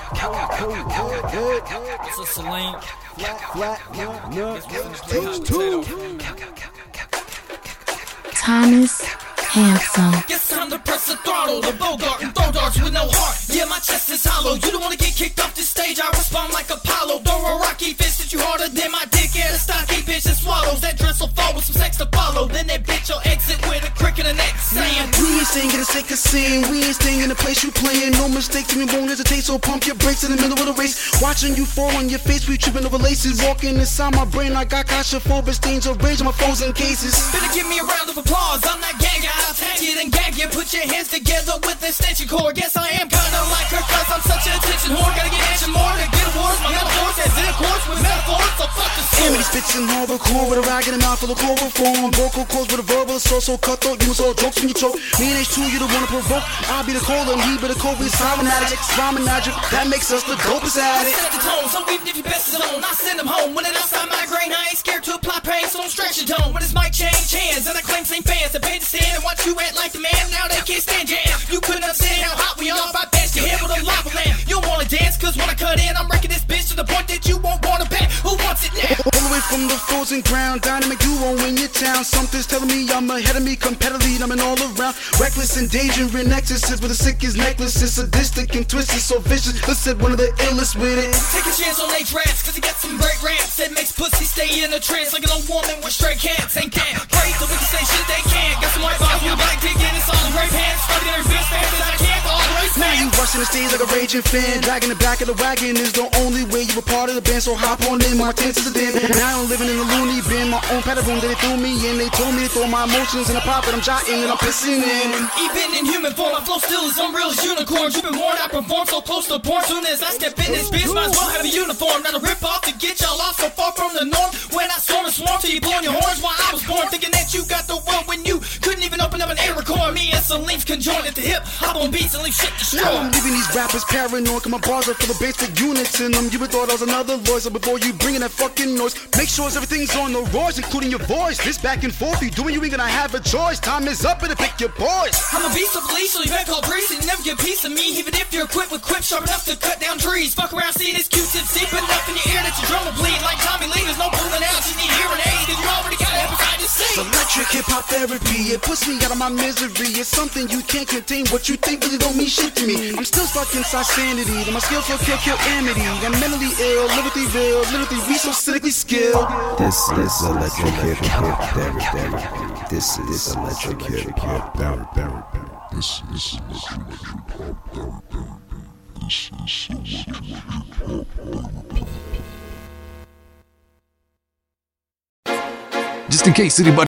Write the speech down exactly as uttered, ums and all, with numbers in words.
What's up, Celine? Thomas Handsome. Guess time to press the throttle, the Bogart and throw darts with no heart. Yeah, my chest is hollow. You don't wanna get kicked off the stage. I respond like Apollo. Throw a rocky fist at you harder than my dick at a stocky bitch that swallows. That dress will fall with some sex to follow. Then that bitch will exit with a crick in the neck saying, we ain't staying in the sake of sin. We ain't staying in the place you playing. No mistakes, we won't hesitate. So pump your brakes in the middle of the race. Watching you fall on your face, we tripping over laces. Walking inside my brain, I got claustrophobic stains of rage on my foes and cases. Better give me a round of applause. I'm not gagging, I'll tag it and gag you. Put your hands together with extension cord. Guess I am kinda like her, cause I'm such an attention whore. Gotta get action more to get awards. My metaphors has intercourse with metaphors, so fuck the sword. Amity spits in hardcore with a rag in the mouth full of chloroform. Vocal cords with a verbal assault, so cutthroat. You must all jokes when you choke. Me and H two, you don't wanna provoke. I'll be the cold and he be the cold. We're Simon Magic, Simon Magic. That makes us the dopest at it. Set the tone, so even if your best is on, I send them home. When it outside migraine, I ain't scared to apply pain, so don't stretch your tone. When it's mic change hands, and I claim same fans that pay to stand and watch you act like the man. Now they can't stand your ass. You couldn't understand how hot we are. If I bashed your head with a lava lamp, you don't wanna dance, cause when I cut in, I'm wrecking this bitch to the point that you won't wanna bet. Who wants it now? All the way from the frozen ground, dynamic duo in your town. Something's telling me I'm ahead of me, competitively, I'm in all around. Reckless, endangering excesses with the sickest necklaces, sadistic and twisted, so vicious. Let's set one of the illest with it. Take a chance on H raps, cause he got some great raps that makes pussy stay in a trance like an old woman with straight cats. Ain't that great? So we can say shit they can't. Got some white balls with a black dick in it's all in great pants. Stuck in every bitch fast as I can, all the way Now you rushing the stage like a raging fan. Dragging the back of the wagon is the only way you were part of the band. So hop on in, my chances are dim. Now I'm living in a loony bin, my own pattern that they threw me in. They told me to throw my emotions in a pop that I'm jotting and I'm pissing in. Even in human form, my flow still is unreal as unicorns. You've been warned, I perform so close to porn. Soon as I step in this bitch, might as well have a uniform. Not a rip off to get y'all off so far from the norm. When I storm and swarm till you blowing your horns while I was born, thinking that you got the world when you couldn't even open up an air record. Me and Celine's conjoined at the hip, hop on beats and leave shit destroyed. I'm leaving these rappers paranoid, cause my bars are full of basic units in them. You would thought I was another voice, so before you bringing that fucking noise, make sure everything's on the roars, including your voice. This back and forth, you doing, you ain't gonna have a choice. Time is up, better pick your boys. I'm a beast of police, so you better call priest and never get a piece of me. Even if you're equipped with quips sharp enough to cut down trees. Fuck around, see this Q-tip deep enough in your ear that your drum will bleed. Like Tommy Lee, there's no pulling out, you need hearing aids, cause you already got hepatitis C. Electric hip-hop therapy, it puts me out of my misery. It's something you can't contain, what you think really don't mean shit to me. I'm still stuck inside sanity, and my skills will kill, kill amity. I'm mentally ill, lyrically real, lyrically we so cynically skilled. This is electric hip-hop therapy. This is electric hip-hop therapy. This is electric hip-hop therapy. This is electric hip-hop therapy. Just in case anybody